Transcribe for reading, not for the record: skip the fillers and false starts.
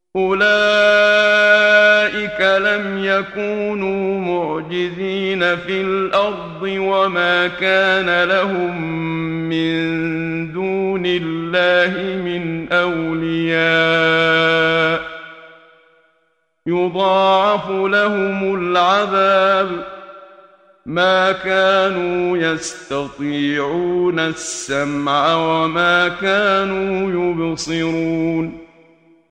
أولئك لم يكونوا معجزين في الأرض وما كان لهم من دون الله من أولياء يضاعف لهم العذاب ما كانوا يستطيعون السمع وما كانوا يبصرون